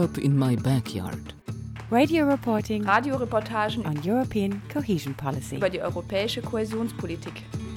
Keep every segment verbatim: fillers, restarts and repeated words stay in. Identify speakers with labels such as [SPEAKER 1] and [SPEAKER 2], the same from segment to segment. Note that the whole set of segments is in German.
[SPEAKER 1] Europe in my backyard.
[SPEAKER 2] Radio reporting,
[SPEAKER 3] Radioreportagen
[SPEAKER 2] on European cohesion policy.
[SPEAKER 3] Über die europäische Kohäsionspolitik.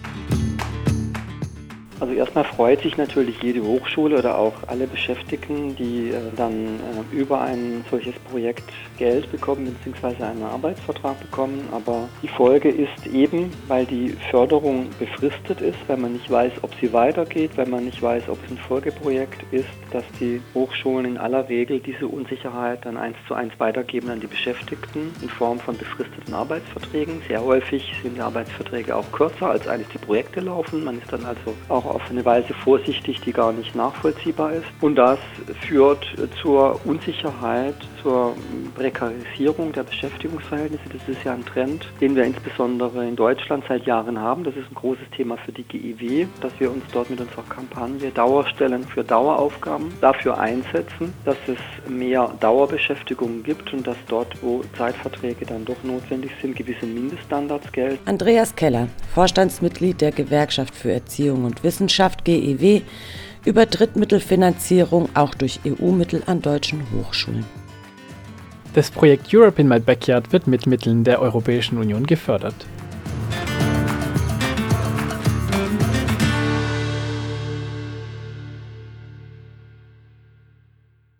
[SPEAKER 4] Also erstmal freut sich natürlich jede Hochschule oder auch alle Beschäftigten, die äh, dann äh, über ein solches Projekt Geld bekommen bzw. einen Arbeitsvertrag bekommen. Aber die Folge ist eben, weil die Förderung befristet ist, weil man nicht weiß, ob sie weitergeht, weil man nicht weiß, ob es ein Folgeprojekt ist, dass die Hochschulen in aller Regel diese Unsicherheit dann eins zu eins weitergeben an die Beschäftigten in Form von befristeten Arbeitsverträgen. Sehr häufig sind die Arbeitsverträge auch kürzer, als eigentlich die Projekte laufen. Man ist dann also auch auf eine Weise vorsichtig, die gar nicht nachvollziehbar ist. Und das führt zur Unsicherheit, zur Prekarisierung der Beschäftigungsverhältnisse. Das ist ja ein Trend, den wir insbesondere in Deutschland seit Jahren haben. Das ist ein großes Thema für die G E W, dass wir uns dort mit unserer Kampagne Dauerstellen für Daueraufgaben dafür einsetzen, dass es mehr Dauerbeschäftigung gibt und dass dort, wo Zeitverträge dann doch notwendig sind, gewisse Mindeststandards gelten.
[SPEAKER 5] Andreas Keller, Vorstandsmitglied der Gewerkschaft für Erziehung und Wissenschaft G E W, über Drittmittelfinanzierung auch durch E U-Mittel an deutschen Hochschulen.
[SPEAKER 6] Das Projekt Europe in my backyard wird mit Mitteln der Europäischen Union gefördert.